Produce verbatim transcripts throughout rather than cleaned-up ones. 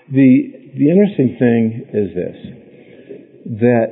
The the interesting thing is this, that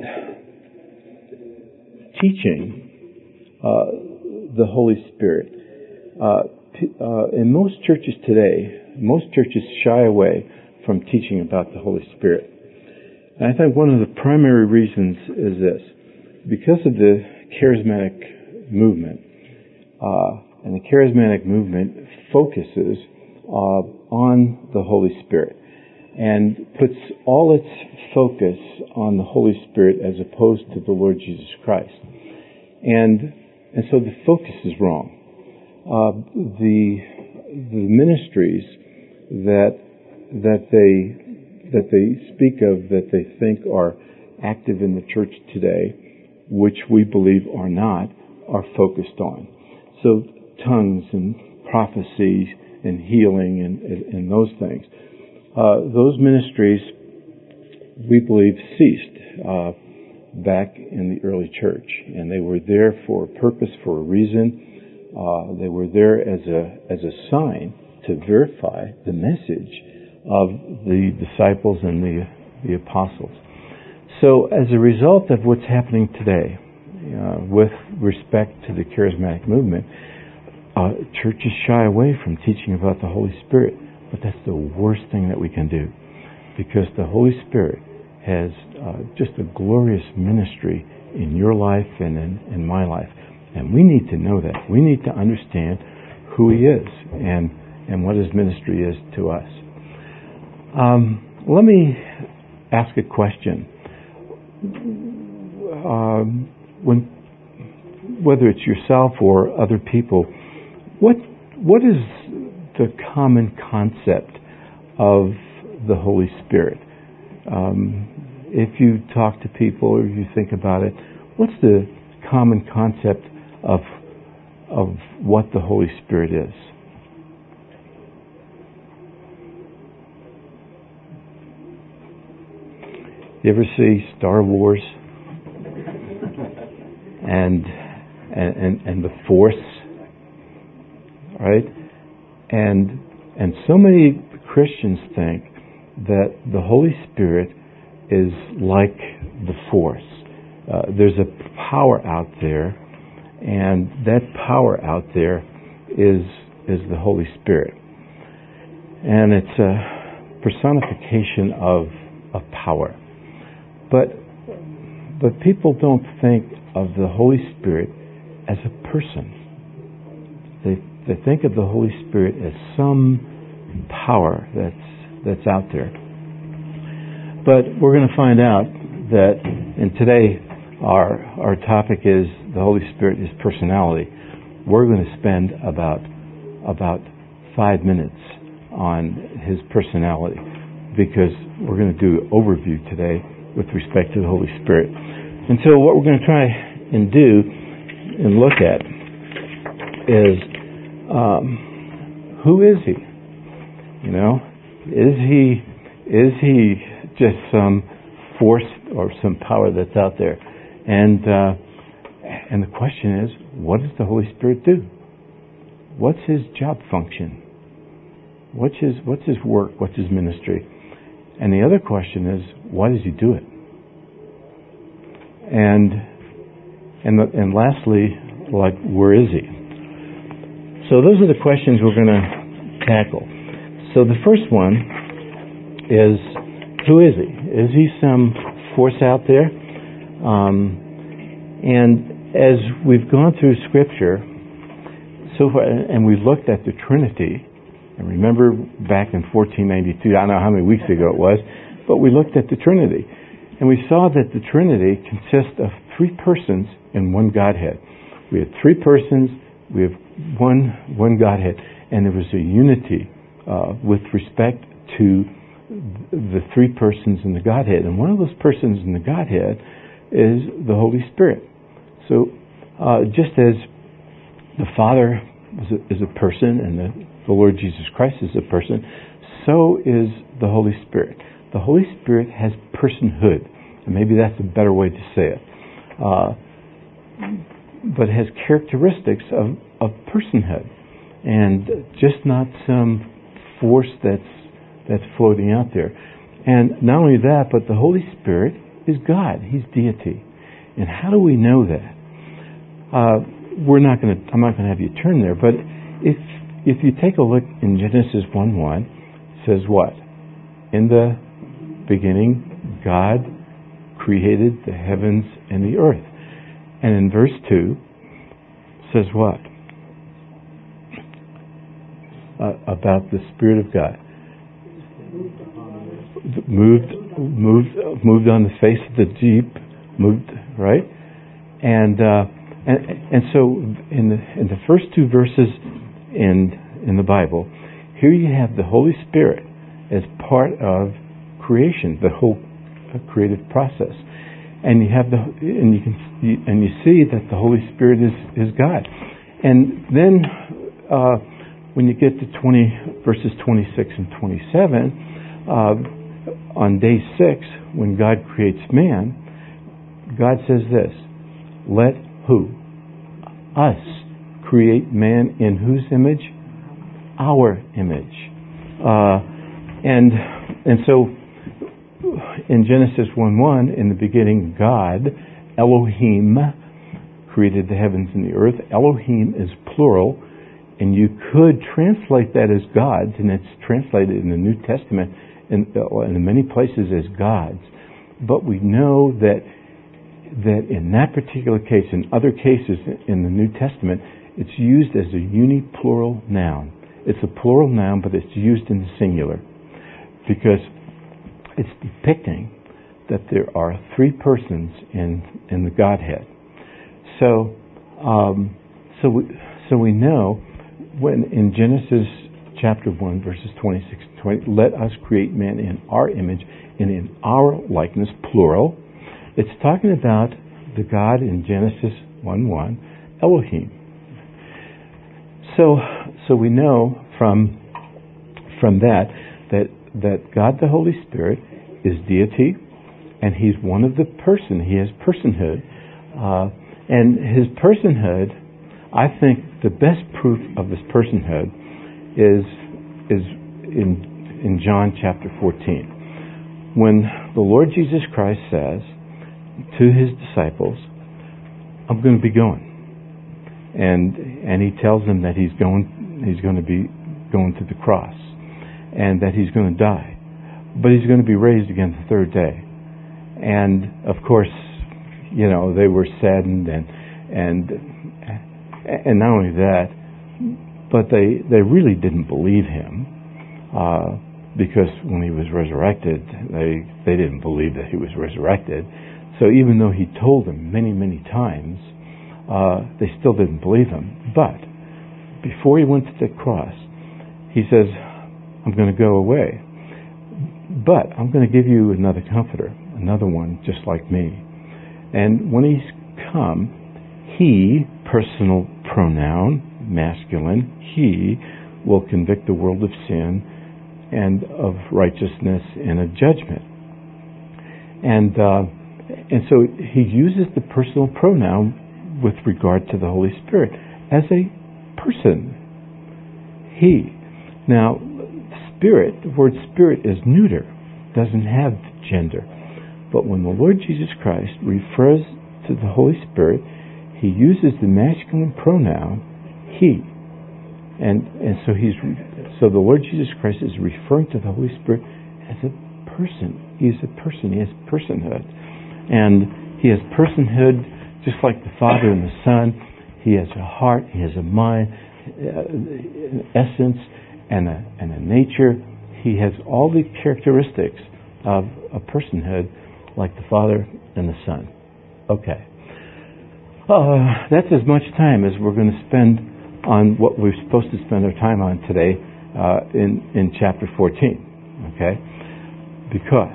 teaching uh, the Holy Spirit, uh, uh, in most churches today, most churches shy away from teaching about the Holy Spirit. And I think one of the primary reasons is this. Because of the charismatic movement, uh, and the charismatic movement focuses uh, on the Holy Spirit and puts all its focus on the Holy Spirit as opposed to the Lord Jesus Christ. And and so the focus is wrong. Uh, the the ministries that that they that they speak of, that they think are active in the church today, which we believe are not, are focused on. So tongues and prophecy and healing and, and those things. Uh, those ministries, we believe, ceased uh, back in the early church. And they were there for a purpose, for a reason. Uh, they were there as a as a sign to verify the message of the disciples and the, the apostles. So as a result of what's happening today, uh, with respect to the charismatic movement, uh, churches shy away from teaching about the Holy Spirit. But that's the worst thing that we can do, because the Holy Spirit has uh, just a glorious ministry in your life and in, in my life. And we need to know that. We need to understand who He is and, and what His ministry is to us. Um, let me ask a question. Um, when, whether it's yourself or other people, what what is the common concept of the Holy Spirit? Um, if you talk to people or you think about it, what's the common concept of of what the Holy Spirit is? You ever see Star Wars and and and the Force, right? And and so many Christians think that the Holy Spirit is like the Force. Uh, there's a power out there, and that power out there is is the Holy Spirit, and it's a personification of of power. But but people don't think of the Holy Spirit as a person. They they think of the Holy Spirit as some power that's that's out there. But we're going to find out that, and today our our topic is the Holy Spirit is personality. We're going to spend about about five minutes on His personality, because we're going to do an overview today with respect to the Holy Spirit. And so what we're going to try and do and look at is, um, who is He? You know, is He is He just some force or some power that's out there? And uh, and the question is, what does the Holy Spirit do? What's His job function? What's His what's His work? What's His ministry? And the other question is, why does He do it? And and the, and lastly, like, where is He? So those are the questions we're going to tackle. So the first one is, who is He? Is He some force out there? Um, and as we've gone through Scripture, so far, and we looked at the Trinity, and remember back in fourteen ninety-two, I don't know how many weeks ago it was, but we looked at the Trinity. And we saw that the Trinity consists of three persons and one Godhead. We have three persons, we have one one Godhead, and there was a unity uh, with respect to the three persons in the Godhead. And one of those persons in the Godhead is the Holy Spirit. So uh, just as the Father is a, is a person and the, the Lord Jesus Christ is a person, so is the Holy Spirit. The Holy Spirit has personhood, and maybe that's a better way to say it. Uh, but it has characteristics of, of personhood, and just not some force that's that's floating out there. And not only that, but the Holy Spirit is God. He's deity. And how do we know that? Uh, we're not going to. I'm not going to have you turn there. But if if you take a look in Genesis one one, it says what? In the beginning, God created the heavens and the earth. And in verse two, says what? Uh, about the Spirit of God. Moved, moved, moved on the face of the deep, moved, right? And uh, and and so in the in the first two verses in in the Bible, here you have the Holy Spirit as part of creation, the whole creative process, and you have the and you can you, and you see that the Holy Spirit is is God, and then uh, when you get to twenty verses twenty-six and twenty-seven. Uh, On day six, when God creates man, God says this, let who? Us create man in whose image? Our image. Uh, and and so in Genesis one one, in the beginning, God, Elohim, created the heavens and the earth. Elohim is plural, and you could translate that as gods, and it's translated in the New Testament In, in many places as gods, but we know that that in that particular case, in other cases in the New Testament, it's used as a uniplural noun. It's a plural noun, but it's used in the singular because it's depicting that there are three persons in in the Godhead. So, um, so we so we know when in Genesis chapter one, verses twenty-six and twenty, let us create man in our image and in our likeness, plural. It's talking about the God in Genesis one one, Elohim. So, so we know from from that that that God the Holy Spirit is deity, and He's one of the person. He has personhood, uh, and His personhood. I think the best proof of His personhood is is in in John chapter fourteen, when the Lord Jesus Christ says to His disciples, "I'm going to be going," and and He tells them that He's going He's going to be going to the cross, and that He's going to die, but He's going to be raised again the third day. And of course, you know, they were saddened, and and and not only that, but they, they really didn't believe Him, uh, because when He was resurrected, they they didn't believe that He was resurrected. So even though He told them many, many times, uh, they still didn't believe Him. But before He went to the cross, He says, "I'm going to go away, but I'm going to give you another comforter, another one just like me." And when He's come, He, personal pronoun, masculine, He will convict the world of sin and of righteousness and of judgment. And uh, and so He uses the personal pronoun with regard to the Holy Spirit as a person. He. Now, Spirit, the word Spirit is neuter, doesn't have gender. But when the Lord Jesus Christ refers to the Holy Spirit, He uses the masculine pronoun He. And and so he's so the Lord Jesus Christ is referring to the Holy Spirit as a person. He is a person. He has personhood, and He has personhood just like the Father and the Son. He has a heart. He has a mind, an essence, and a and a nature. He has all the characteristics of a personhood, like the Father and the Son. Okay, uh, that's as much time as we're going to spend on what we're supposed to spend our time on today uh, in, in chapter fourteen, okay? Because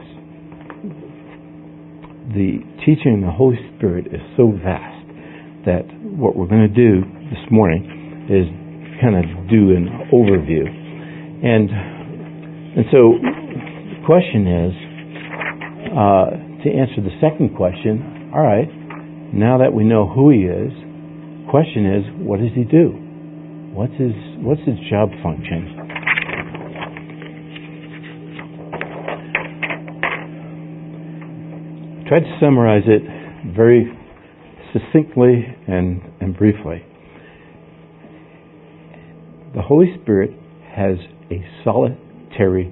the teaching of the Holy Spirit is so vast that what we're going to do this morning is kind of do an overview. And and so the question is, uh, to answer the second question, all right, now that we know who He is, question is, what does He do? What's his What's his job function? try to summarize it very succinctly and, and briefly. The Holy Spirit has a solitary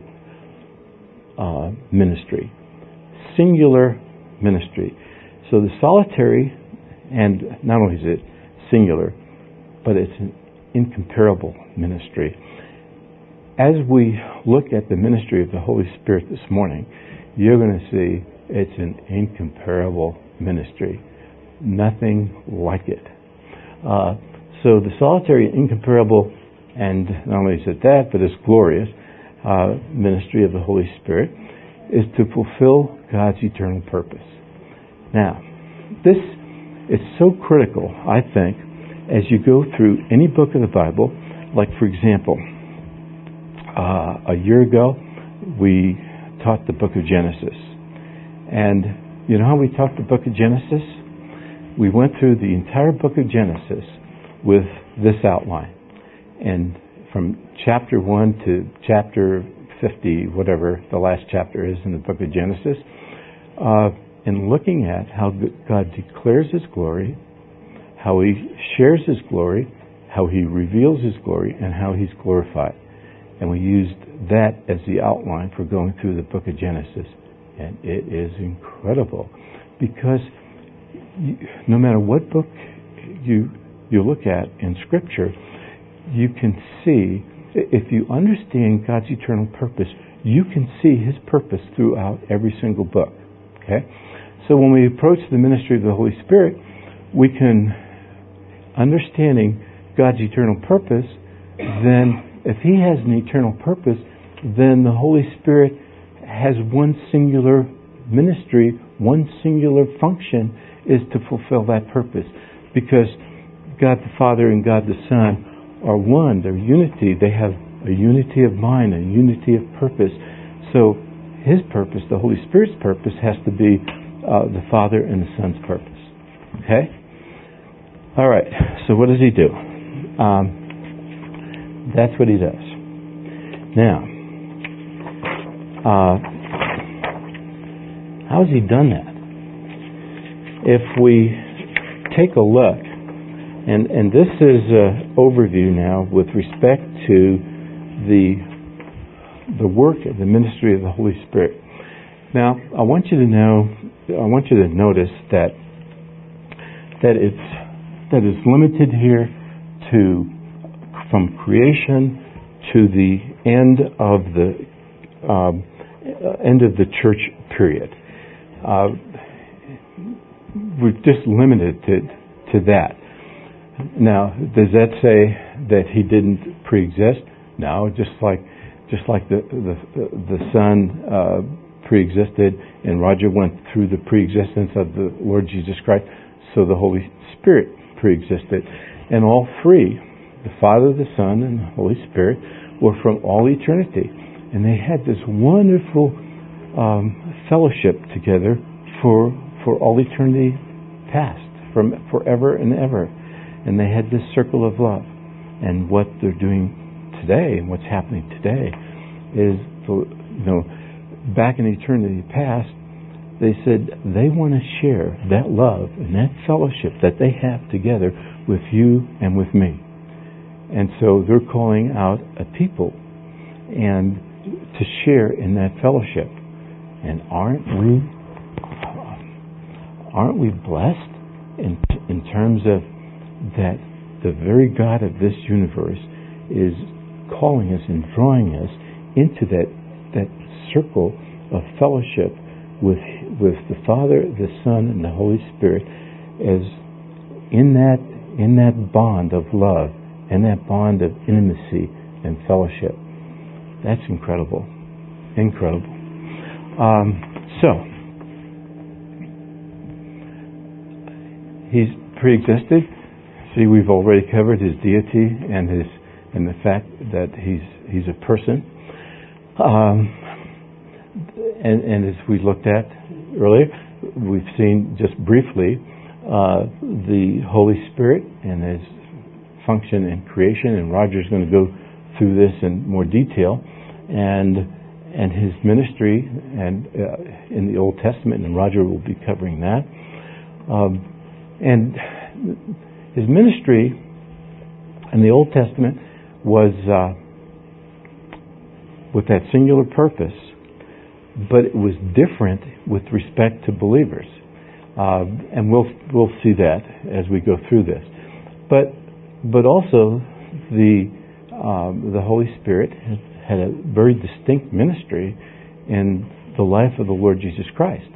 uh, ministry, singular ministry. So the solitary, and not only is it singular, but it's an incomparable ministry. As we look at the ministry of the Holy Spirit this morning, you're going to see it's an incomparable ministry. Nothing like it. Uh, so the solitary, incomparable, and not only is it that, but it's glorious uh, ministry of the Holy Spirit is to fulfill God's eternal purpose. Now, this is so critical, I think, as you go through any book of the Bible. Like, for example, uh, a year ago, we taught the book of Genesis. And you know how we taught the book of Genesis? We went through the entire book of Genesis with this outline. And from chapter one to chapter fifty, whatever the last chapter is in the book of Genesis, uh, and looking at how God declares His glory, how He shares His glory, how He reveals His glory, and how He's glorified. And we used that as the outline for going through the book of Genesis. And it is incredible, because you, no matter what book you you look at in Scripture, you can see, if you understand God's eternal purpose, you can see His purpose throughout every single book. Okay? So when we approach the ministry of the Holy Spirit, we can, understanding God's eternal purpose, then if He has an eternal purpose, then the Holy Spirit has one singular ministry, one singular function, is to fulfill that purpose. Because God the Father and God the Son are one. They're unity. They have a unity of mind, a unity of purpose. So His purpose, the Holy Spirit's purpose, has to be uh, the Father and the Son's purpose. Okay? All right. So what does He do? Um, that's what He does. Now, uh, how has He done that? If we take a look, and, and this is an overview now with respect to the the work of the ministry of the Holy Spirit. Now, I want you to know, I want you to notice that that it's that it's limited here to from creation to the end of the um, end of the church period. Uh, we're just limited to to that. Now, does that say that He didn't pre-exist? No, just like just like the the, the Son uh, pre-existed, and Roger went through the pre-existence of the Lord Jesus Christ, so the Holy Spirit pre-existed. And all three, the Father, the Son, and the Holy Spirit, were from all eternity. And they had this wonderful um, fellowship together for for all eternity past, from forever and ever. And they had this circle of love. And what they're doing today, and what's happening today, is, you know, back in eternity past, they said they want to share that love and that fellowship that they have together with you and with me. And so they're calling out a people and to share in that fellowship. And aren't we aren't we blessed in in terms of that the very God of this universe is calling us and drawing us into that that circle of fellowship with with the Father, the Son, and the Holy Spirit, as in that in that bond of love and that bond of intimacy and fellowship. That's incredible, incredible. Um, so He's pre-existed. See, we've already covered His deity and His and the fact that He's He's a person. Um, and, and as we looked at earlier, we've seen just briefly uh, the Holy Spirit and His function in creation. And Roger's going to go through this in more detail. And and his ministry, and uh, in the Old Testament, and Roger will be covering that. Um, and his ministry in the Old Testament was uh, with that singular purpose, but it was different with respect to believers. Uh, and we'll we'll see that as we go through this. But but also the um, the Holy Spirit had a very distinct ministry in the life of the Lord Jesus Christ.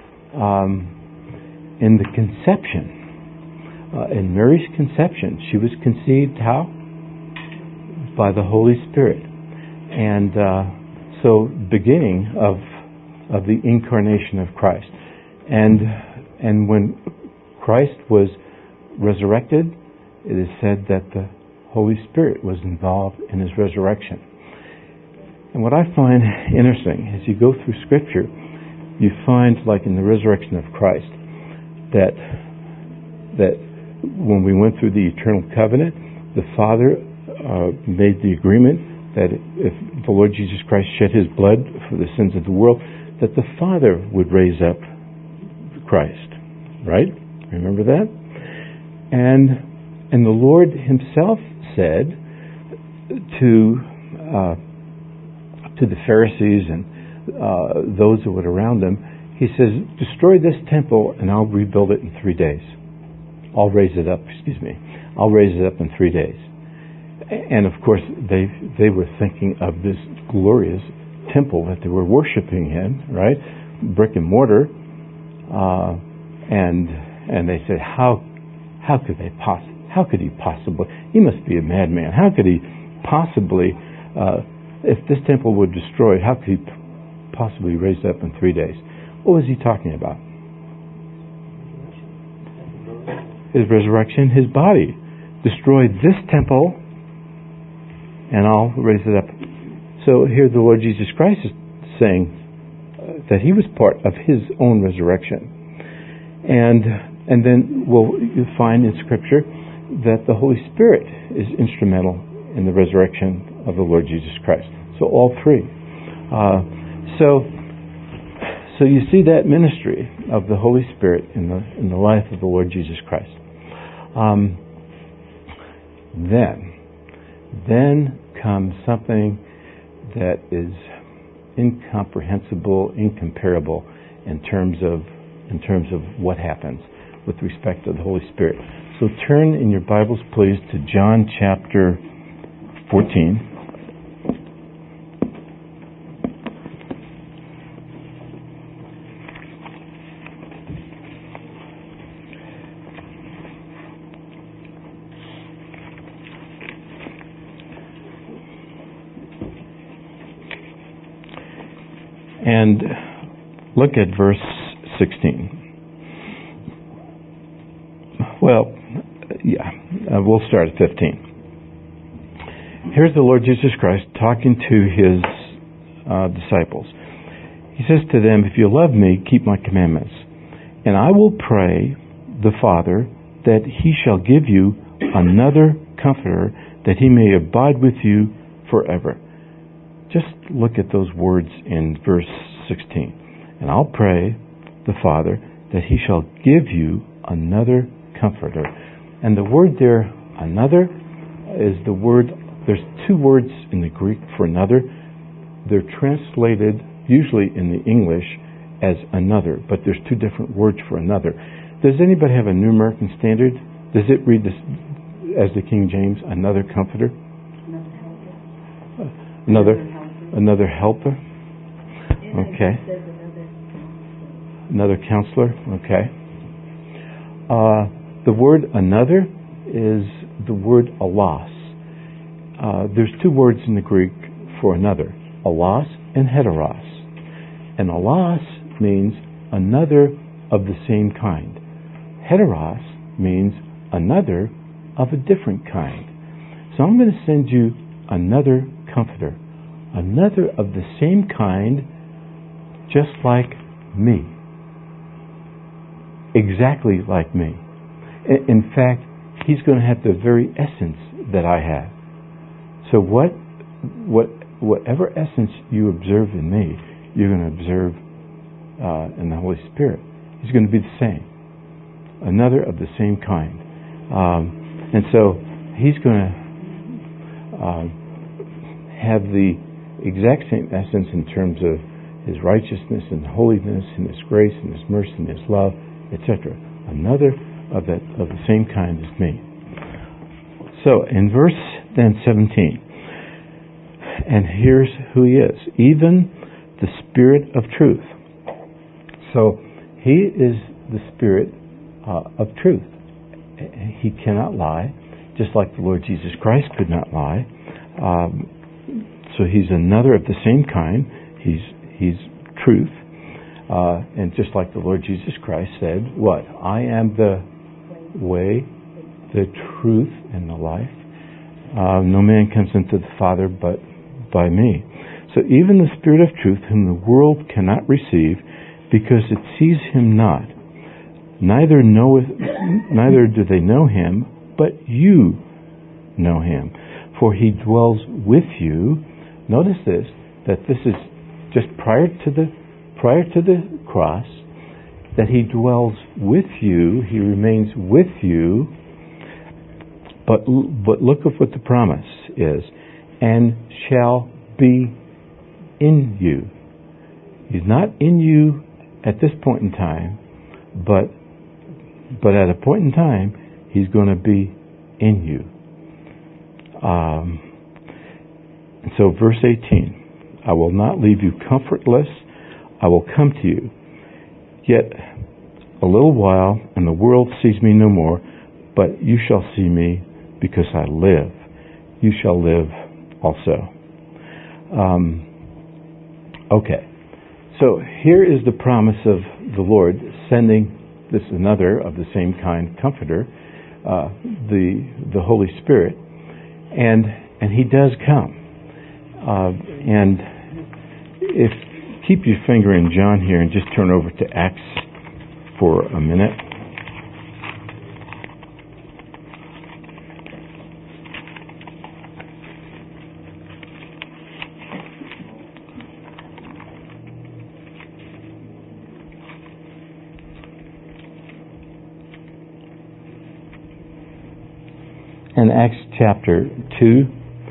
Um, in the conception, uh, in Mary's conception, she was conceived how? By the Holy Spirit. And uh, so beginning of of the incarnation of Christ. And and when Christ was resurrected, it is said that the Holy Spirit was involved in his resurrection. And what I find interesting, as you go through Scripture, you find, like in the resurrection of Christ, that that when we went through the eternal covenant, the Father uh, made the agreement that if the Lord Jesus Christ shed his blood for the sins of the world, that the Father would raise up Christ. Right? Remember that? And and the Lord himself said to uh, to the Pharisees and uh, those that were around them, he says, destroy this temple and I'll rebuild it in three days. I'll raise it up, excuse me. I'll raise it up in three days. And of course, they they were thinking of this glorious temple that they were worshiping in, right? Brick and mortar. Uh, and and they said, how how could they poss- how could he possibly? He must be a madman. How could he possibly? Uh, if this temple were destroyed, how could he possibly raise it up in three days? What was he talking about? His resurrection, his body. Destroy this temple, and I'll raise it up. So here the Lord Jesus Christ is saying uh, that he was part of his own resurrection. And and then we'll find in Scripture that the Holy Spirit is instrumental in the resurrection of the Lord Jesus Christ. So all three. Uh, so so you see that ministry of the Holy Spirit in the in the life of the Lord Jesus Christ. Um, then, then comes something that is incomprehensible, incomparable in terms of in terms of what happens with respect to the Holy Spirit. So turn in your Bibles, please, to John chapter fourteen. And look at verse sixteen. Well, yeah, uh, we'll start at fifteen. Here's the Lord Jesus Christ talking to his uh, disciples. He says to them, if you love me, keep my commandments. And I will pray the Father that he shall give you another comforter, that he may abide with you forever. Just look at those words in verse sixteen. And I'll pray the Father that he shall give you another comforter. And the word there, another, is the word, there's two words in the Greek for another. They're translated usually in the English as another, but there's two different words for another. Does anybody have a New American Standard? Does it read this as the King James, another comforter? Another Another helper. Okay. Another counselor. Okay. Uh, the word another is the word allos. Uh, there's two words in the Greek for another, allos and heteros. And allos means another of the same kind. Heteros means another of a different kind. So I'm going to send you another comforter. Another of the same kind, just like me. Exactly like me. In fact, he's going to have the very essence that I have. So what what whatever essence you observe in me, you're going to observe uh, in the Holy Spirit. He's going to be the same. Another of the same kind. Um, and so He's going to uh, have the exact same essence in terms of His righteousness and holiness and His grace and His mercy and His love, et cetera. Another of that of the same kind as me. So in verse then seventeen, and here's who He is, even the Spirit of truth. So He is the Spirit uh, of truth. He cannot lie, just like the Lord Jesus Christ could not lie. Um, so He's another of the same kind. He's He's truth. Uh, and just like the Lord Jesus Christ said, what? I am the way, the truth, and the life. Uh, no man comes into the Father but by me. So even the Spirit of truth, whom the world cannot receive, because it sees Him not, neither knoweth, neither do they know Him, but you know Him, for He dwells with you. Notice this, that this is just prior to the prior to the cross, that He dwells with you. He remains with you. But but look at what the promise is, and shall be in you. He's not in you at this point in time, but but at a point in time, He's going to be in you. Um, and so verse eighteen, I will not leave you comfortless, I will come to you. Yet a little while, and the world sees me no more, but you shall see me, because I live. You shall live also. Um, okay. So here is the promise of the Lord sending this another of the same kind comforter, uh, the the Holy Spirit, and and He does come. Uh, and if keep your finger in John here and just turn over to Acts for a minute. In Acts chapter two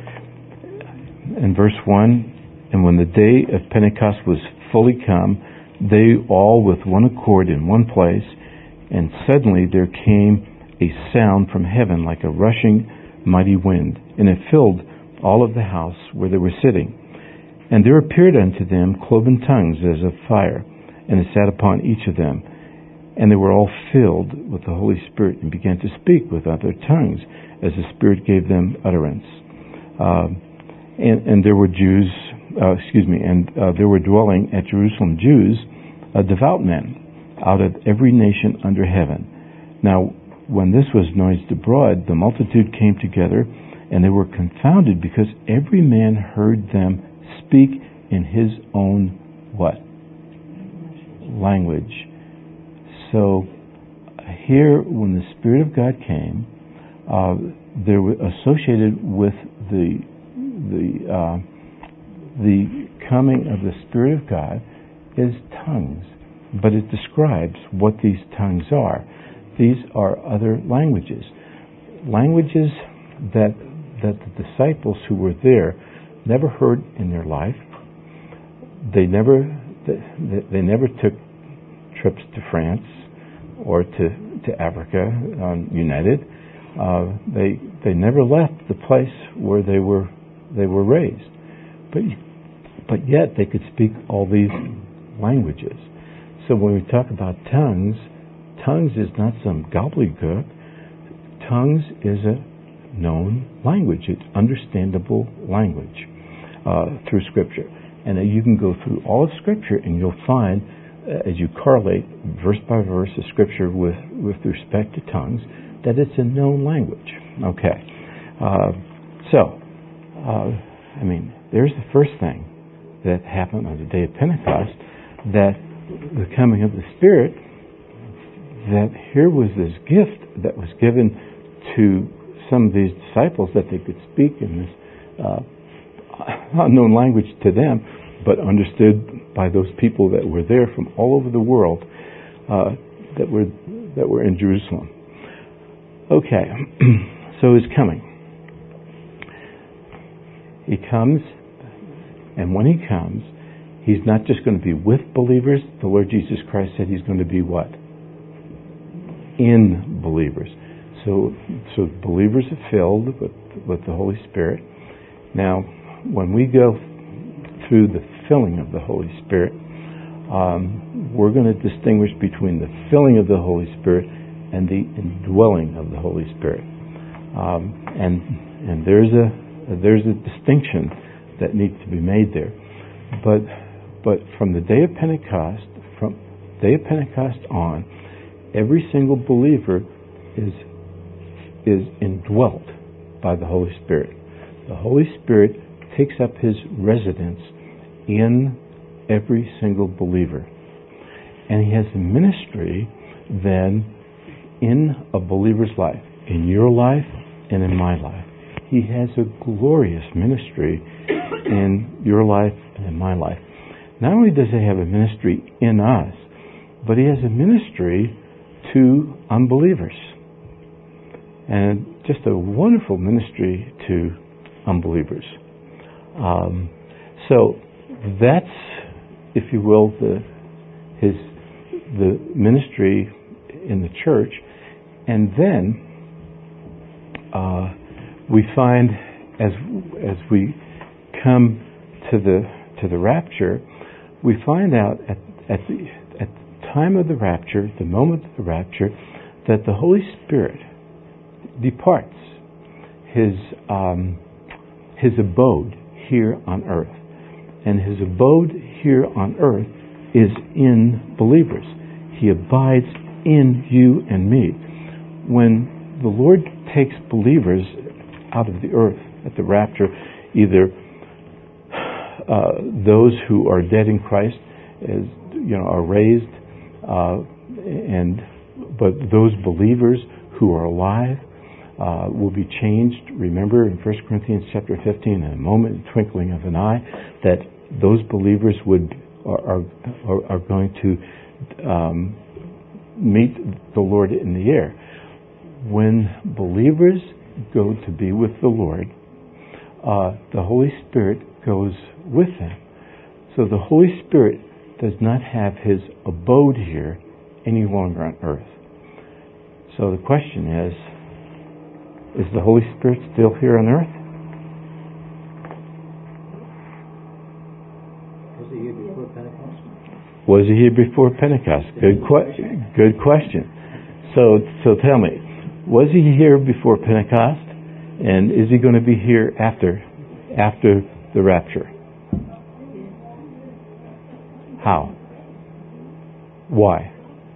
and verse one, and when the day of Pentecost was fully come, they all with one accord in one place, and suddenly there came a sound from heaven like a rushing mighty wind, and it filled all of the house where they were sitting. And there appeared unto them cloven tongues as of fire, and it sat upon each of them. And they were all filled with the Holy Spirit, and began to speak with other tongues, as the Spirit gave them utterance. Uh, and, and there were Jews, uh, excuse me, and uh, there were dwelling at Jerusalem Jews, uh, devout men, out of every nation under heaven. Now, when this was noised abroad, the multitude came together, and they were confounded, because every man heard them speak in his own what? Language. So here, when the Spirit of God came, uh, they were associated with the the uh, the coming of the Spirit of God is tongues, but it describes what these tongues are. These are other languages, languages that that the disciples who were there never heard in their life. They never they, they never took trips to France or to to Africa um, United. Uh, they they never left the place where they were they were raised, but but yet they could speak all these languages. So when we talk about tongues, tongues is not some gobbledygook. Tongues is a known language. It's understandable language uh, through Scripture, and uh, you can go through all of Scripture, and you'll find, uh, as you correlate verse by verse of Scripture with with respect to tongues, that it's a known language. Okay, uh, so uh, I mean, there's the first thing that happened on the day of Pentecost, that the coming of the Spirit. That here was this gift that was given to some of these disciples, that they could speak in this uh, unknown language to them, but understood by those people that were there from all over the world uh, that were that were in Jerusalem. Okay, so He's coming. He comes, and when He comes, He's not just going to be with believers. The Lord Jesus Christ said He's going to be what? In believers. So, so believers are filled with, with the Holy Spirit. Now, when we go through the filling of the Holy Spirit, um, we're going to distinguish between the filling of the Holy Spirit and the indwelling of the Holy Spirit. Um, and and there's a there's a distinction that needs to be made there. But but from the day of Pentecost, from day of Pentecost on, every single believer is is indwelt by the Holy Spirit. The Holy Spirit takes up His residence in every single believer. And He has a ministry then in a believer's life, in your life and in my life. He has a glorious ministry in your life and in my life. Not only does He have a ministry in us, but He has a ministry to unbelievers. And just a wonderful ministry to unbelievers. Um, so that's, if you will, the his the ministry in the church. And then uh, we find as as we come to the to the rapture, we find out at at the at the time of the rapture, the moment of the rapture, that the Holy Spirit departs his um, his abode here on earth, and His abode here on earth is in believers. He abides in you and me. When the Lord takes believers out of the earth at the rapture, either uh, those who are dead in Christ, as you know, are raised, uh, and but those believers who are alive uh, will be changed. Remember in First Corinthians chapter fifteen, in a moment, twinkling of an eye, that those believers would are are, are going to um, meet the Lord in the air. When believers go to be with the Lord, uh, the Holy Spirit goes with them. So the Holy Spirit does not have His abode here any longer on earth. So the question is, is the Holy Spirit still here on earth? Was He here before Pentecost? Was He here before Pentecost? Good, que- good question. So, so tell me, was He here before Pentecost, and is He going to be here after, after the rapture? How? Why?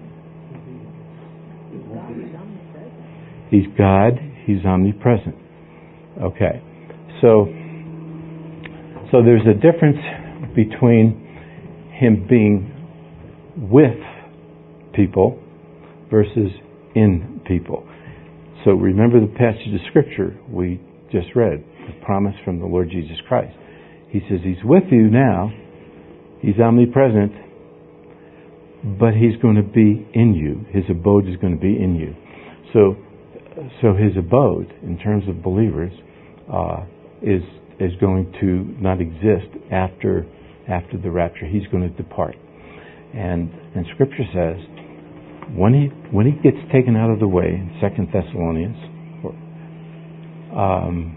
He's God. He's omnipresent. Okay. So, so there's a difference between Him being with people versus in people. So remember the passage of Scripture we just read, the promise from the Lord Jesus Christ. He says He's with you now. He's omnipresent, but He's going to be in you. His abode is going to be in you. So, so His abode, in terms of believers, uh, is is going to not exist after after the rapture. He's going to depart, and and Scripture says when he when He gets taken out of the way in Second Thessalonians, or, um,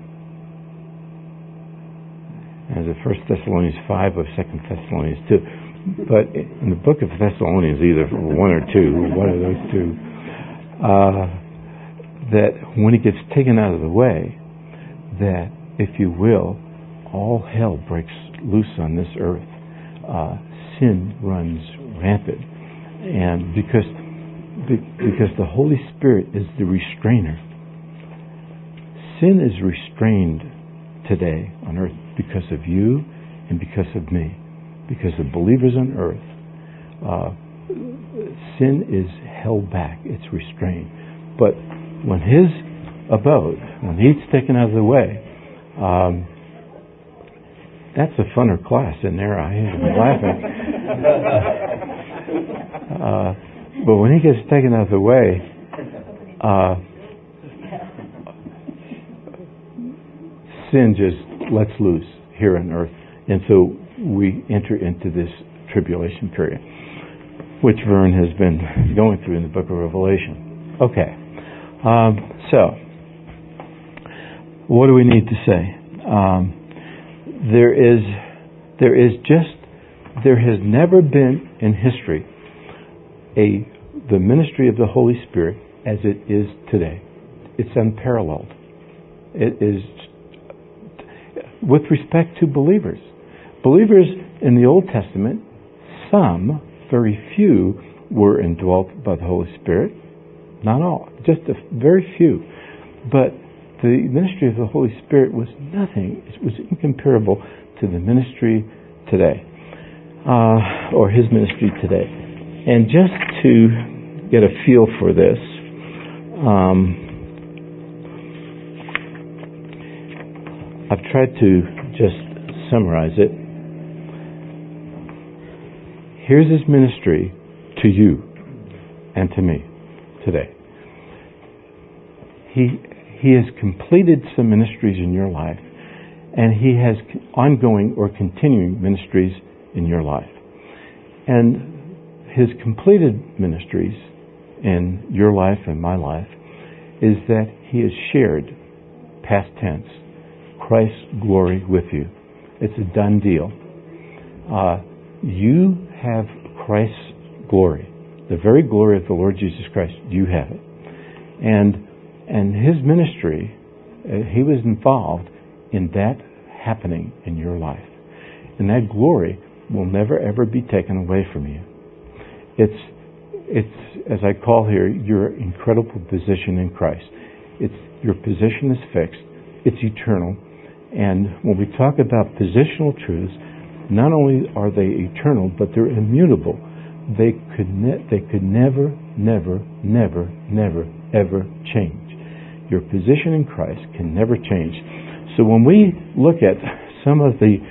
as a First Thessalonians five or Second Thessalonians two, but in the book of Thessalonians, either one or two, one of those two, uh, that when He gets taken out of the way, that, if you will, all hell breaks loose on this earth. Uh, sin runs rampant, and because because the Holy Spirit is the restrainer. Sin is restrained today on earth because of you and because of me, because of believers on earth. Uh, sin is held back; it's restrained. But when His abode, when He's taken out of the way, um, that's a funner class in there. I am laughing. Uh, but when he gets taken out of the way, uh, sin just lets loose here on earth. And so we enter into this tribulation period, which Vern has been going through in the book of Revelation. Okay. Um, so, what do we need to say? Um, there is, there is just, there has never been in history a the ministry of the Holy Spirit as it is today. It's unparalleled. It is with respect to believers. Believers in the Old Testament, some, very few, were indwelt by the Holy Spirit. Not all, just a very few. But the ministry of the Holy Spirit was nothing. It was incomparable to the ministry today, uh, or His ministry today. And just to get a feel for this, um, I've tried to just summarize it. Here's His ministry to you and to me today. He He has completed some ministries in your life, and He has ongoing or continuing ministries in your life. And His completed ministries in your life and my life is that He has shared, past tense, Christ's glory with you. It's a done deal. Uh, you have Christ's glory. The very glory of the Lord Jesus Christ, you have it. And and His ministry, uh, He was involved in that happening in your life. And that glory will never ever be taken away from you. It's, it's as I call here, your incredible position in Christ. It's your position is fixed. It's eternal. And when we talk about positional truths, not only are they eternal, but they're immutable. They could ne- they could never, never, never, never, ever change. Your position in Christ can never change. So when we look at some of the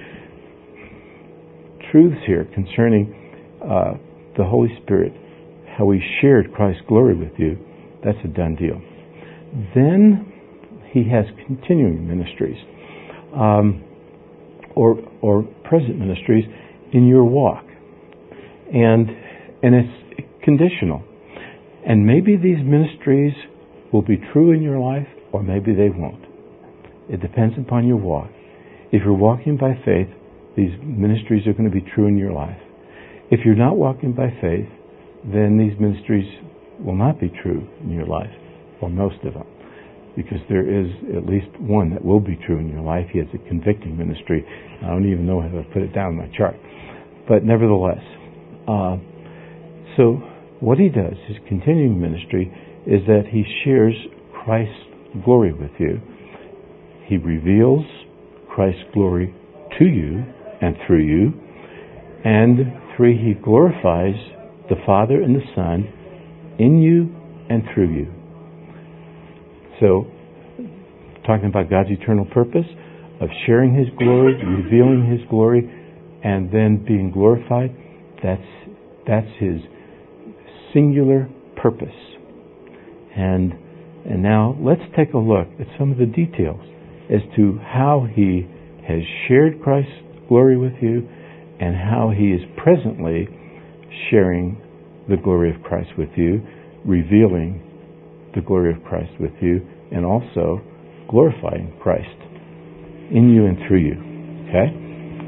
truths here concerning uh, the Holy Spirit, how He shared Christ's glory with you, that's a done deal. Then He has continuing ministries, um, or or present ministries in your walk, and and it's conditional. And maybe these ministries will be true in your life, or maybe they won't. It depends upon your walk. If you're walking by faith, these ministries are going to be true in your life. If you're not walking by faith, then these ministries will not be true in your life, or most of them, because there is at least one that will be true in your life. He has a convicting ministry. I don't even know how to put it down on my chart. But nevertheless, uh, so what He does, His continuing ministry, is that He shares Christ's glory with you. He reveals Christ's glory to you and through you. And three, He glorifies the Father and the Son in you and through you. So, talking about God's eternal purpose of sharing His glory, revealing His glory, and then being glorified, that's that's His singular purpose. And and now let's take a look at some of the details as to how He has shared Christ's glory with you and how He is presently sharing the glory of Christ with you, revealing the glory of Christ with you, and also glorifying Christ in you and through you. Okay?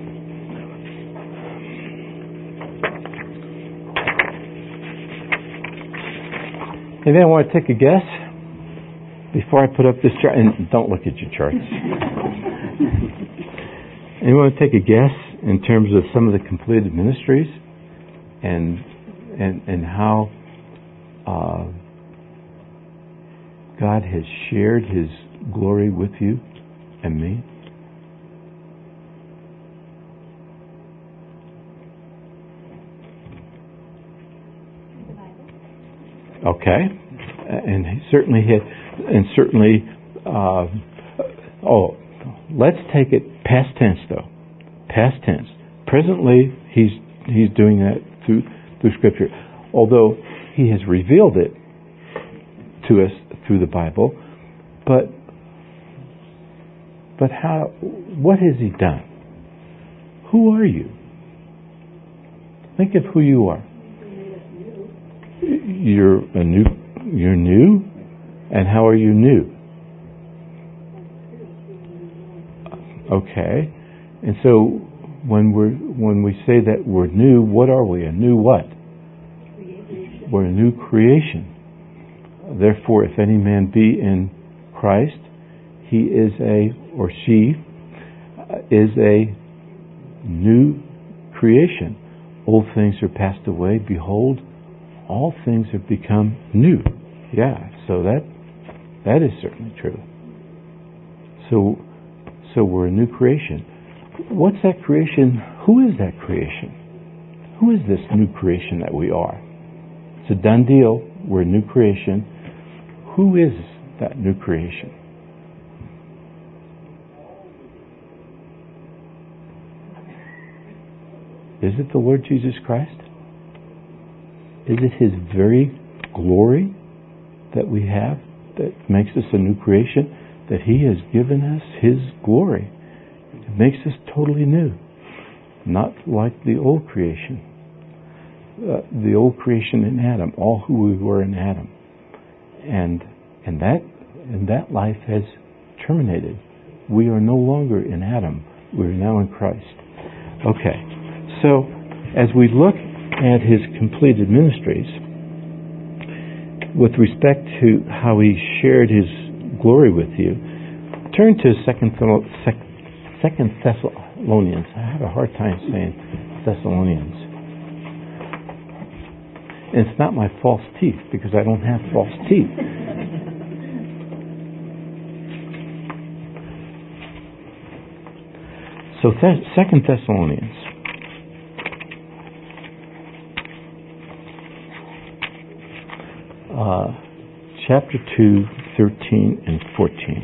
Anybody want to take a guess before I put up this chart? And don't look at your charts. Anyone want to take a guess in terms of some of the completed ministries and and and how uh, God has shared His glory with you and me? Okay, and he certainly hit, and certainly, uh, oh, let's take it past tense though. past tense. Presently, he's he's doing that through through Scripture, although he has revealed it to us through the Bible. But but how? What has he done? Who are you? Think of who you are. You're a new. You're new, and how are you new? Okay, and so when we when we say that we're new, what are we? A new what? We're a new creation. Therefore, if any man be in Christ, he is a, or she is a new creation. Old things are passed away. Behold, all things have become new. Yeah, so that that is certainly true. So, so we're a new creation. What's that creation? Who is that creation? Who is this new creation that we are? It's a done deal. We're a new creation. Who is that new creation? Is it the Lord Jesus Christ? Is it His very glory that we have that makes us a new creation? That He has given us His glory. It makes us totally new. Not like the old creation. Uh, the old creation in Adam. All who we were in Adam. And and that and that life has terminated. We are no longer in Adam. We are now in Christ. Okay. So, as we look at His completed ministries, with respect to how He shared His glory with you, turn to Second Thessalonians. I have a hard time saying Thessalonians. And it's not my false teeth, because I don't have false teeth. So, Th- Second Thessalonians. Uh, chapter two, thirteen and fourteen.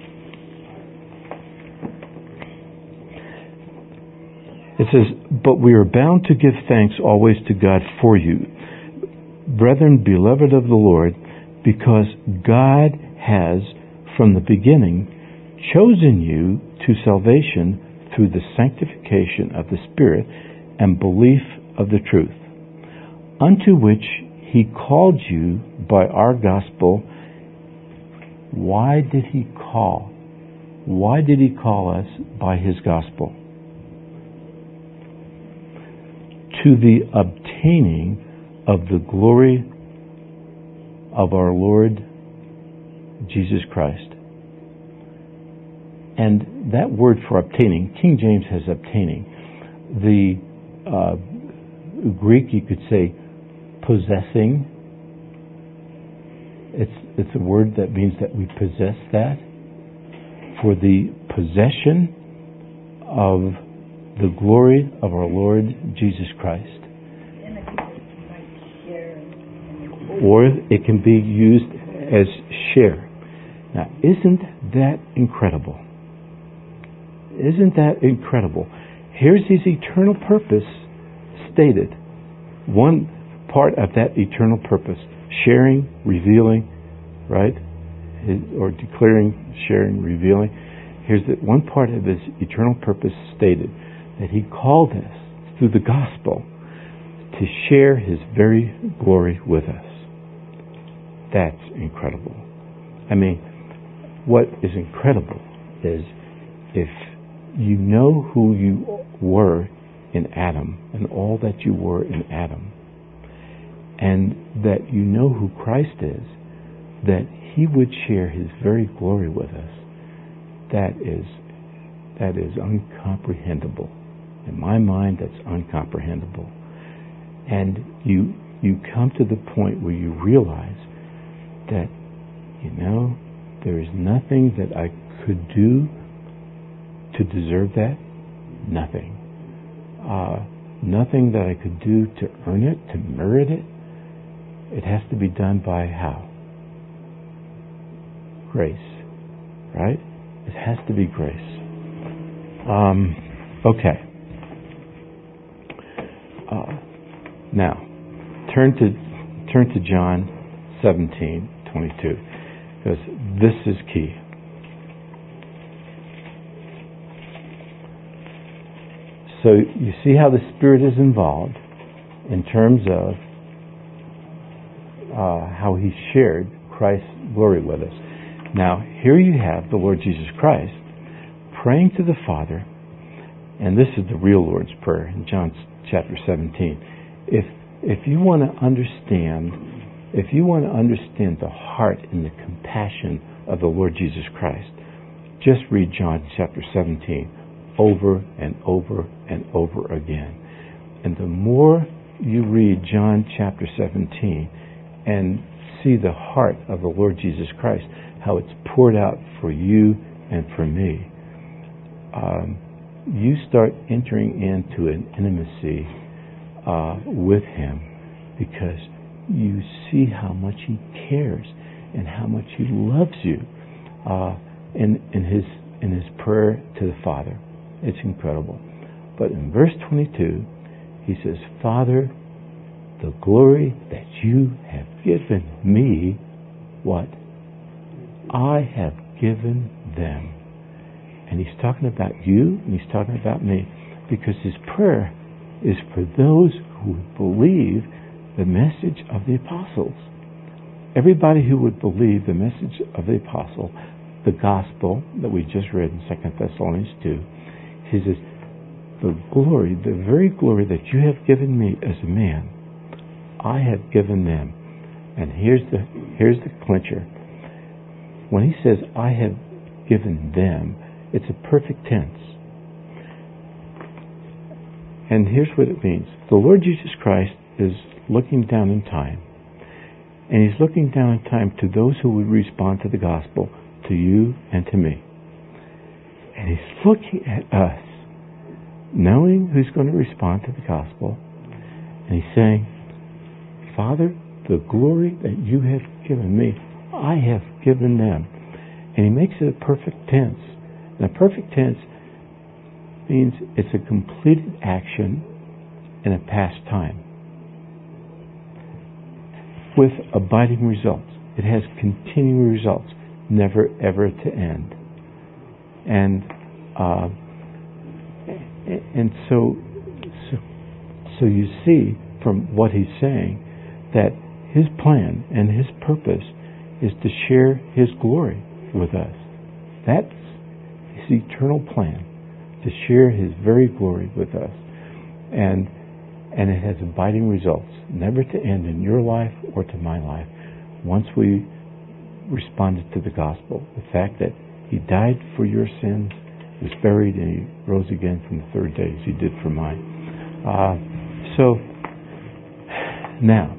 It says, "But we are bound to give thanks always to God for you, brethren, beloved of the Lord, because God has from the beginning chosen you to salvation through the sanctification of the Spirit and belief of the truth, unto which He called you by our gospel." Why did He call? Why did He call us by His gospel? To the obtaining of the glory of our Lord Jesus Christ. And that word for obtaining, King James has obtaining. The uh, Greek, you could say possessing. It's it's a word that means that we possess that. For the possession of the glory of our Lord Jesus Christ. Or it can be used as share. Now, isn't that incredible? Isn't that incredible? Here's His eternal purpose stated. One part of that eternal purpose, sharing, revealing, right? Or declaring, sharing, revealing. Here's the one part of His eternal purpose stated, that He called us through the gospel to share His very glory with us. That's incredible. I mean, what is incredible is if you know who you were in Adam and all that you were in Adam, and that you know who Christ is, that He would share His very glory with us. That is that is incomprehensible. In my mind, that's incomprehensible. And you you come to the point where you realize that, you know, there is nothing that I could do to deserve that. Nothing. Uh, nothing that I could do to earn it, to merit it. It has to be done by how? Grace. Right? It has to be grace. Um, okay. Uh, now, turn to turn to John seventeen twenty-two, because this is key. So you see how the Spirit is involved in terms of uh, how He shared Christ's glory with us. Now, here you have the Lord Jesus Christ praying to the Father, and this is the real Lord's Prayer in John chapter seventeen. If if you want to understand, if you want to understand the heart and the compassion of the Lord Jesus Christ, just read John chapter seventeen over and over and over again. And the more you read John chapter seventeen and see the heart of the Lord Jesus Christ, how it's poured out for you and for me, um, you start entering into an intimacy uh, with Him, because you see how much He cares and how much He loves you uh, in, in His in His prayer to the Father. It's incredible. But in verse twenty-two, He says, Father, the glory that you have given me, what? I have given them. And He's talking about you, and He's talking about me, because His prayer is for those who would believe the message of the apostles. Everybody who would believe the message of the apostle, the gospel that we just read in Second Thessalonians two, He says, the glory, the very glory that you have given me as a man, I have given them. And here's the here's the clincher. When He says, I have given them, it's a perfect tense. And here's what it means. The Lord Jesus Christ is looking down in time. And He's looking down in time to those who would respond to the gospel, to you and to me. And He's looking at us, knowing who's going to respond to the gospel. And He's saying, Father, the glory that you have given me, I have given them. And He makes it a perfect tense. And a perfect tense means it's a completed action in a past time with abiding results. It has continuing results, never ever to end. And uh, and so, so so you see from what He's saying that His plan and His purpose is to share His glory with us. That's His eternal plan, to share His very glory with us. And and it has abiding results, never to end in your life or to my life, once we responded to the gospel. The fact that He died for your sins, was buried, and He rose again from the third day, as He did for mine. Uh, so, now,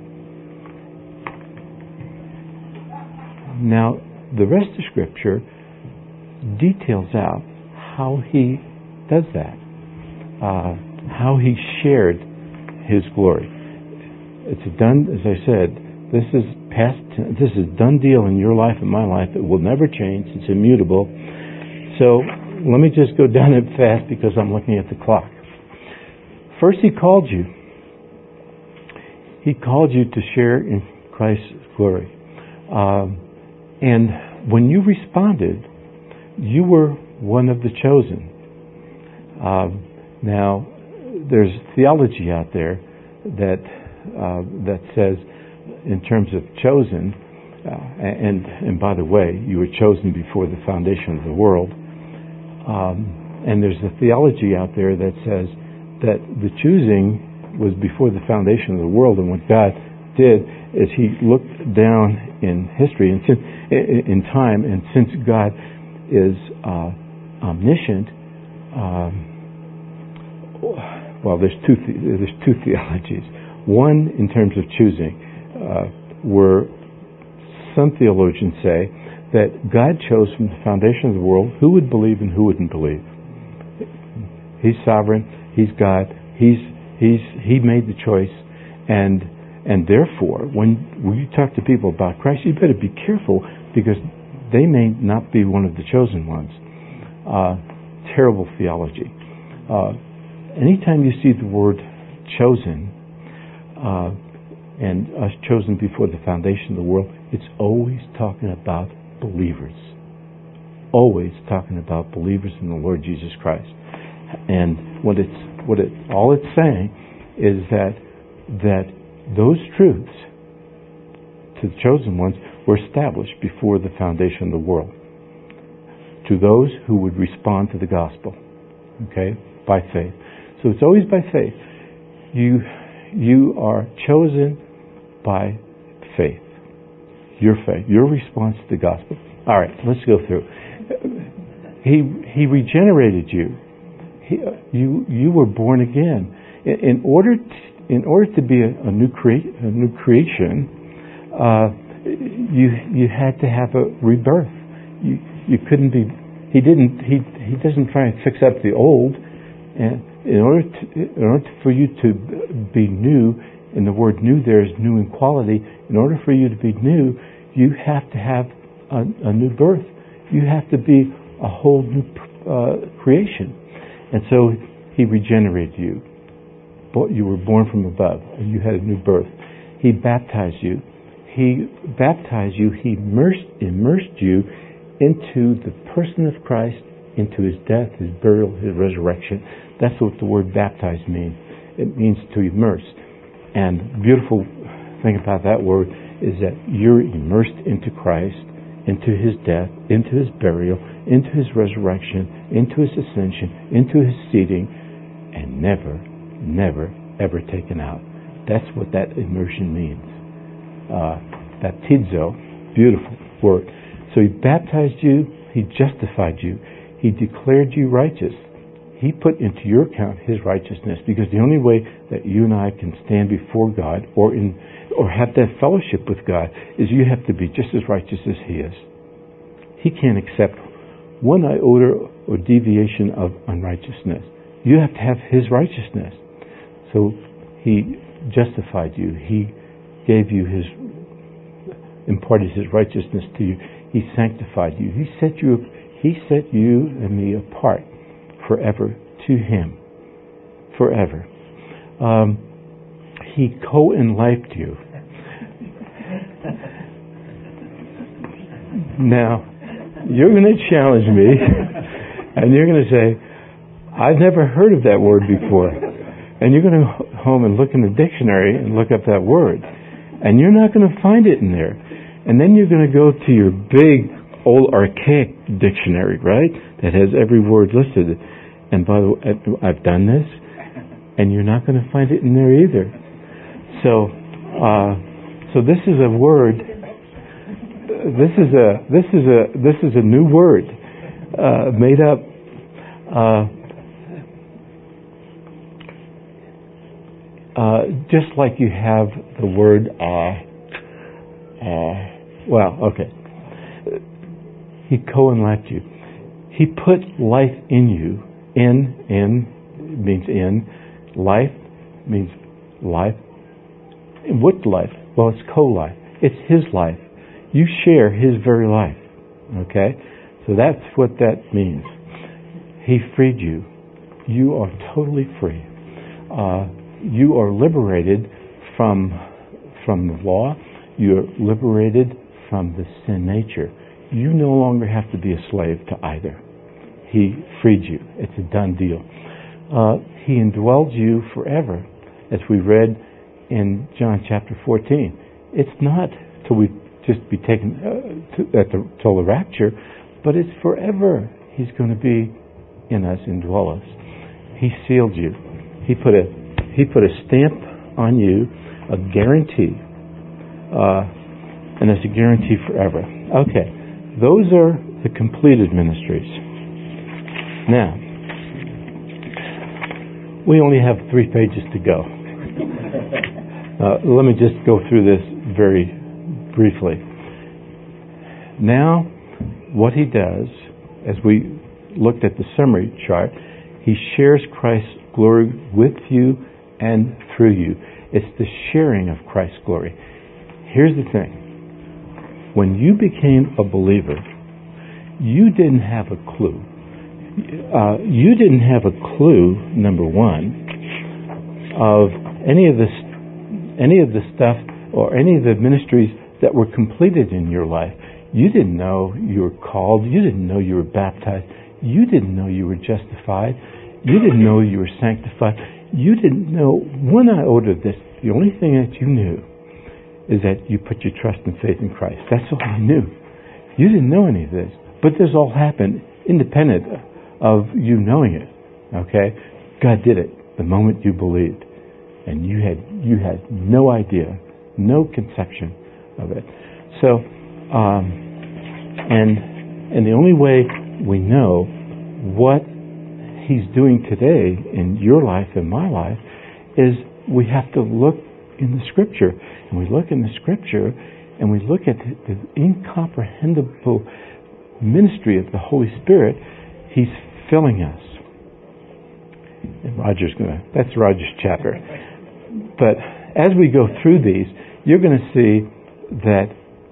now, the rest of Scripture details out how He does that, uh, how He shared His glory. It's a done, as I said, this is past, this is a done deal in your life and my life. It will never change. It's immutable. So let me just go down it fast because I'm looking at the clock. First, He called you. He called you to share in Christ's glory. Um, and when you responded, you were one of the chosen. Um, now, there's theology out there that uh, that says, in terms of chosen, uh, and and by the way, you were chosen before the foundation of the world. Um, and there's a theology out there that says that the choosing was before the foundation of the world, and what God did is He looked down in history and since, in time, and since God is uh, omniscient, um, well, there's two the- there's two theologies. One, in terms of choosing, uh, where some theologians say that God chose from the foundation of the world who would believe and who wouldn't believe. He's sovereign. He's God. He's he's He made the choice, and and therefore, when when you talk to people about Christ, you better be careful because they may not be one of the chosen ones. Uh, terrible theology. Uh, anytime you see the word chosen, uh, and us chosen before the foundation of the world, it's always talking about believers. Always talking about believers in the Lord Jesus Christ. And what it's what it all it's saying is that that those truths to the chosen ones were established before the foundation of the world. To those who would respond to the gospel. Okay? By faith. So it's always by faith. You you are chosen by faith. Your faith. Your response to the gospel. All right, let's go through. He he regenerated you. He, you you were born again. In, in order to, in order to be a, a new cre- a new creation, uh, you you had to have a rebirth. You you couldn't be. He didn't. He he doesn't try and fix up the old. And in order to, in order for you to be new, and the word "new" there is new in quality. In order for you to be new, you have to have a, a new birth. You have to be a whole new uh, creation. And so He regenerated you. You were born from above, and you had a new birth. He baptized you. He baptized you. He immersed, immersed you into the person of Christ, into His death, His burial, His resurrection. That's what the word baptized means. It means to immerse. And the beautiful thing about that word is that you're immersed into Christ, into His death, into His burial, into His resurrection, into His ascension, into His seating, and never, never, ever taken out. That's what that immersion means. Uh, baptizo, beautiful word. So He baptized you, He justified you, He declared you righteous. He put into your account His righteousness, because the only way that you and I can stand before God or in or have that fellowship with God is you have to be just as righteous as He is. He can't accept one iota or deviation of unrighteousness. You have to have His righteousness. So He justified you. He gave you His, imparted His righteousness to you. He sanctified you. He set you, He set you and me apart forever to Him. Forever. Um, he co-enlived you. Now, you're going to challenge me, and you're going to say, I've never heard of that word before. And you're going to go home and look in the dictionary and look up that word. And you're not going to find it in there. And then you're going to go to your big, old, archaic dictionary, right? That has every word listed. And by the way, I've done this, and you're not going to find it in there either. So, uh, so this is a word. This is a this is a this is a new word uh, made up. Uh, uh, just like you have the word. Uh, uh, well, okay. He co-enlived you. He put life in you. In, in means in. Life means life. And what life? Well, it's co-life. It's His life. You share His very life. Okay? So that's what that means. He freed you. You are totally free. Uh, you are liberated from, from the law. You are liberated from the sin nature. You no longer have to be a slave to either. He freed you. It's a done deal. Uh, he indwelled you forever, as we read in John chapter fourteen. It's not till we just be taken uh, to, at the, till the rapture, but it's forever. He's going to be in us, indwell us. He sealed you. He put a He put a stamp on you, a guarantee, uh, and it's a guarantee forever. Okay, those are the completed ministries. Now, we only have three pages to go. Uh, let me just go through this very briefly. Now, what he does, as we looked at the summary chart, he shares Christ's glory with you and through you. It's the sharing of Christ's glory. Here's the thing. When you became a believer, you didn't have a clue. Uh, you didn't have a clue, number one, of any of this, any of the stuff or any of the ministries that were completed in your life. You didn't know you were called. You didn't know you were baptized. You didn't know you were justified. You didn't know you were sanctified. You didn't know one iota of this. The only thing that you knew is that you put your trust and faith in Christ. That's all you knew. You didn't know any of this. But this all happened independent of you knowing it. Okay? God did it the moment you believed. And you had you had no idea, no conception of it. So, um, and and the only way we know what He's doing today in your life and my life is we have to look in the Scripture. And we look in the Scripture and we look at the, the incomprehensible ministry of the Holy Spirit. He's filling us. And Roger's gonna, that's Roger's chapter. But as we go through these, you're going to see that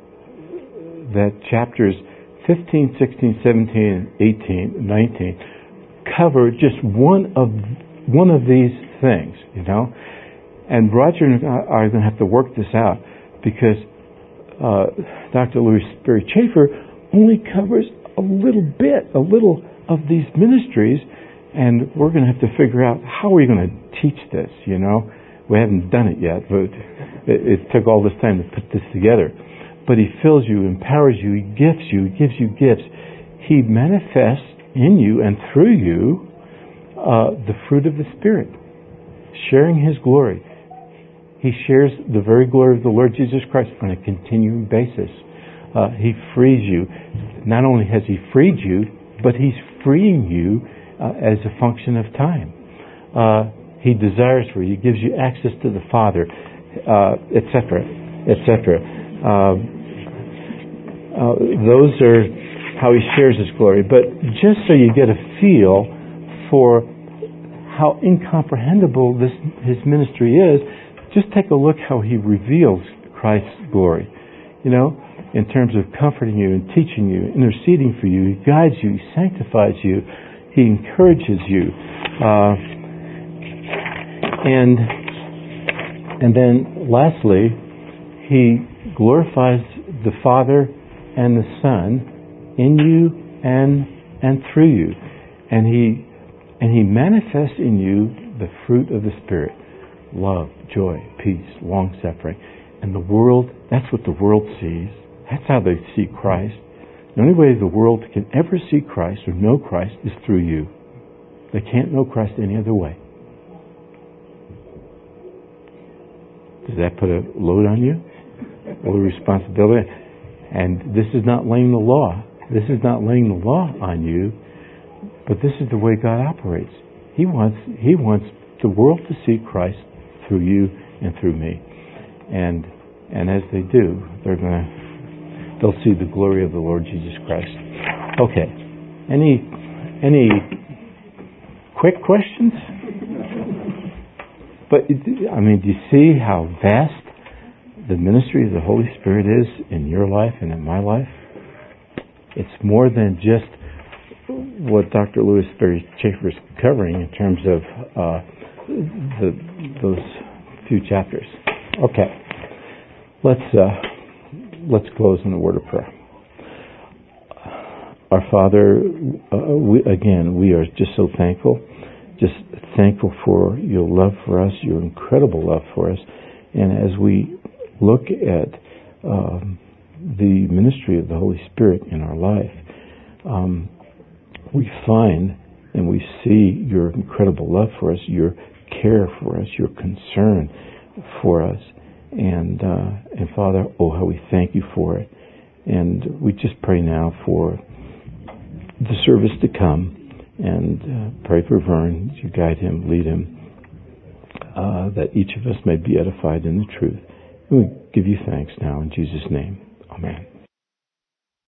that chapters fifteen, sixteen, seventeen, eighteen, nineteen cover just one of one of these things, you know. And Roger and I are going to have to work this out because uh, Doctor Louis Sperry Chafer only covers a little bit, a little of these ministries, and we're going to have to figure out how are we going to teach this, you know. We haven't done it yet, but it, it took all this time to put this together. But He fills you, empowers you, He gifts you, He gives you gifts. He manifests in you and through you uh, the fruit of the Spirit, sharing His glory. He shares the very glory of the Lord Jesus Christ on a continuing basis. Uh, he frees you. Not only has He freed you, but He's freeing you uh, as a function of time. Uh, He desires for you. He gives you access to the Father, uh, et cetera, et cetera. Uh, uh, those are how He shares His glory. But just so you get a feel for how incomprehensible this His ministry is, just take a look how He reveals Christ's glory. You know, in terms of comforting you and teaching you, interceding for you, He guides you, He sanctifies you, He encourages you. Uh, And and then lastly, He glorifies the Father and the Son in you and and through you. And He and He manifests in you the fruit of the Spirit. Love, joy, peace, long suffering. And the world, that's what the world sees. That's how they see Christ. The only way the world can ever see Christ or know Christ is through you. They can't know Christ any other way. Does that put a load on you? A little responsibility? And this is not laying the law. This is not laying the law on you, but this is the way God operates. He wants He wants the world to see Christ through you and through me. And and as they do, they're gonna they'll see the glory of the Lord Jesus Christ. Okay. Any any quick questions? But, I mean, do you see how vast the ministry of the Holy Spirit is in your life and in my life? It's more than just what Doctor Louis Sperry Chafer is covering in terms of uh, the, those few chapters. Okay. Let's, uh, let's close in a word of prayer. Our Father, uh, we, again, we are just so thankful. Just thankful for your love for us, your incredible love for us. And as we look at um, the ministry of the Holy Spirit in our life, um, we find and we see your incredible love for us, your care for us, your concern for us. And, uh, and Father, oh, how we thank you for it. And we just pray now for the service to come. And uh, pray for Vern, you guide him, lead him, uh, that each of us may be edified in the truth. And we give you thanks now in Jesus' name. Amen.